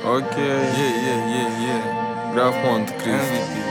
Окей. Графон Крис. MVP.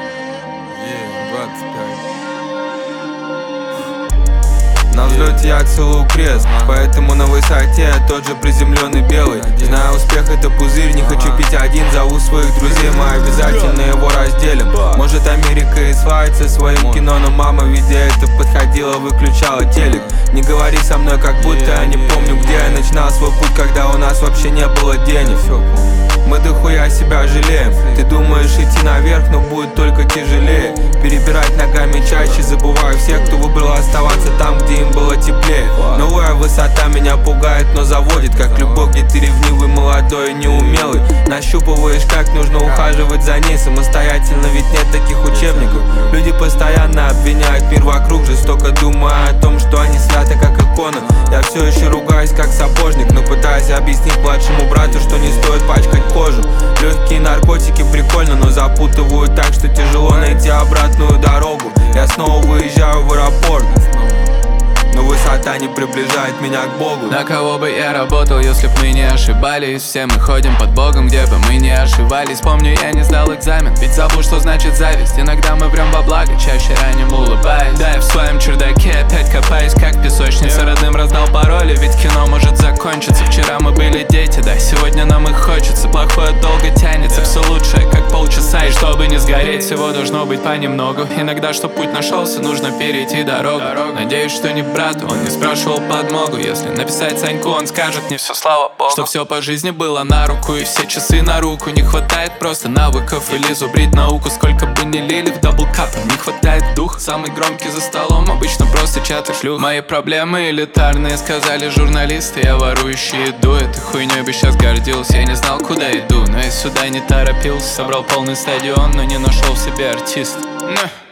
25. На взлете я целую крест, поэтому на высоте я тот же приземленный белый. Знаю, успех это пузырь, не хочу пить один, зову своих друзей, мы обязательно его разделим. Может, Америка и славится своим кино, но мама, видя это, подходила, выключала телек. Не говори со мной, как будто я не помню, где я начинал свой путь, когда у нас вообще не было денег. Мы дохуя себя жалеем. Ты думаешь идти наверх, но будет только тяжелее. Перебирать ногами чаще, забываю всех, кто выбрал оставаться там, где им было теплее. Новая высота меня пугает, но заводит, как любовь, где ты ревнивый, молодой и неумелый. Нащупываешь, как нужно ухаживать за ней самостоятельно, ведь нет таких учебников. Люди постоянно обвиняют мир вокруг, жестоко думая о том, что они святы, как икона. Я все еще ругаюсь, как сапожник, но пытаюсь объяснить младшему брату, что не стоит пачкать кожу. Легкие наркотики прикольно, но запутывают так, что тяжело найти обратную дорогу. Я снова выезжаю в аэропорт, но высота не приближает меня к Богу. На кого бы я работал, если б мы не ошибались? Все мы ходим под Богом, где бы мы не ошибались. Помню, я не сдал экзамен, ведь забыл, что значит зависть. Иногда мы врем во благо, чаще ранним улыбаясь. Да, я в своем чердаке опять копаюсь, как песочница. Родным раздал пароли, ведь кино может закончиться. Вчера мы были дети, да, сегодня нам их хочется. Плохое долго тянется, все лучшее, как полчаса. И чтобы не сгореть, всего должно быть понемногу. Иногда, чтоб путь нашелся, нужно перейти дорогу. Надеюсь, что не брату, он не спрашивал подмогу. Если написать Саньку, он скажет мне все, слава богу, что все по жизни было на руку и все часы на руку. Не хватает просто навыков или зубрить науку. Сколько бы ни лили в даблкапе, не хватает дух. Самый громкий за столом, обычно просто чат и шлюх. Мои проблемы элитарные, сказали журналисты. Я ворующий еду, этой хуйней бы сейчас гордился. Я не знал, куда иду, но я сюда не торопился. Собрал полный стадион, но не нашел в себе артиста.